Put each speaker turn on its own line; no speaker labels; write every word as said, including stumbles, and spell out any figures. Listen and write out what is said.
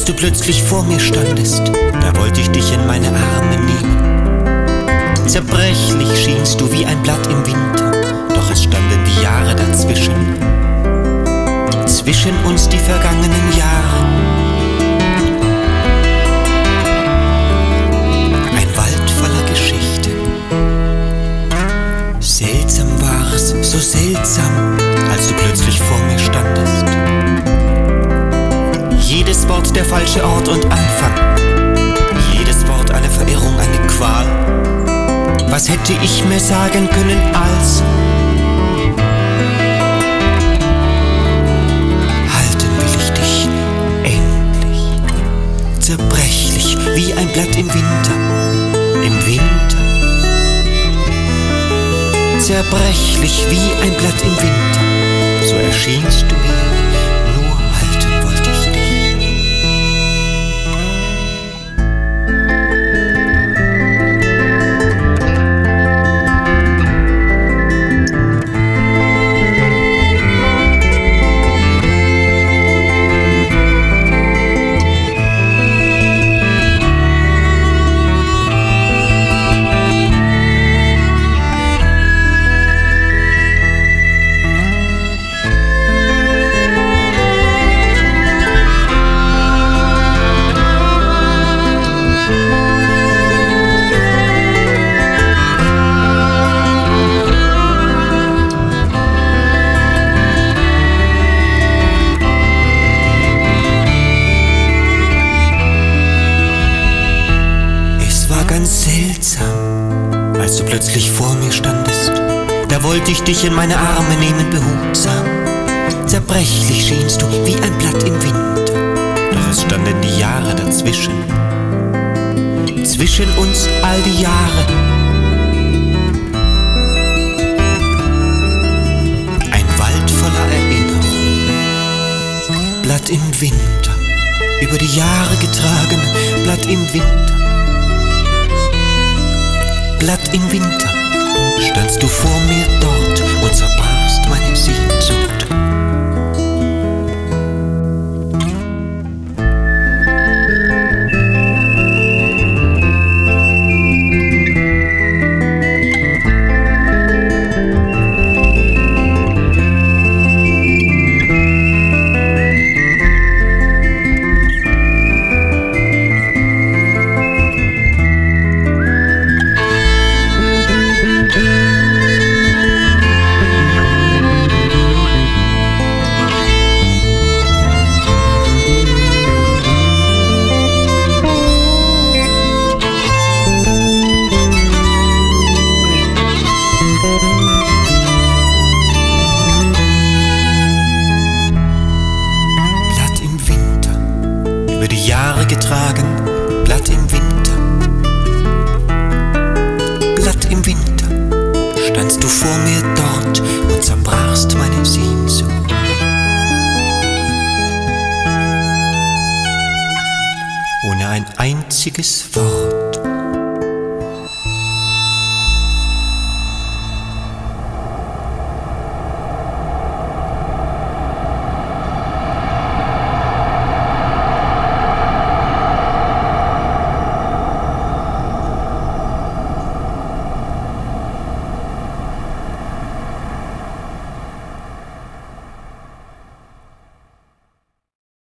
als du plötzlich vor mir standest, da wollte ich dich in meine Arme nehmen. Zerbrechlich schienst du wie ein Blatt im Winter, doch es standen die Jahre dazwischen. Zwischen uns die vergangenen Jahre. Ein Wald voller Geschichten. Seltsam war's, so seltsam, als du plötzlich vor mir standest. Jedes Wort der falsche Ort und Anfang. Jedes Wort eine Verirrung, eine Qual. Was hätte ich mir sagen können als: halten will ich dich endlich. Zerbrechlich wie ein Blatt im Winter. Im Winter. Zerbrechlich wie ein Blatt im Winter. So erschienst du mir. Ganz seltsam, als du plötzlich vor mir standest, da wollte ich dich in meine Arme nehmen, behutsam. Zerbrechlich schienst du wie ein Blatt im Winter, doch es standen die Jahre dazwischen. Zwischen uns all die Jahre. Ein Wald voller Erinnerung. Blatt im Winter, über die Jahre getragen, Blatt im Winter. Blatt im Winter, standst du vor mir dort und zerbrachst meine Sehnsucht. Über die Jahre getragen, Blatt im Winter. Blatt im Winter, standst du vor mir dort und zerbrachst meine Sehnsucht. Ohne ein einziges Wort.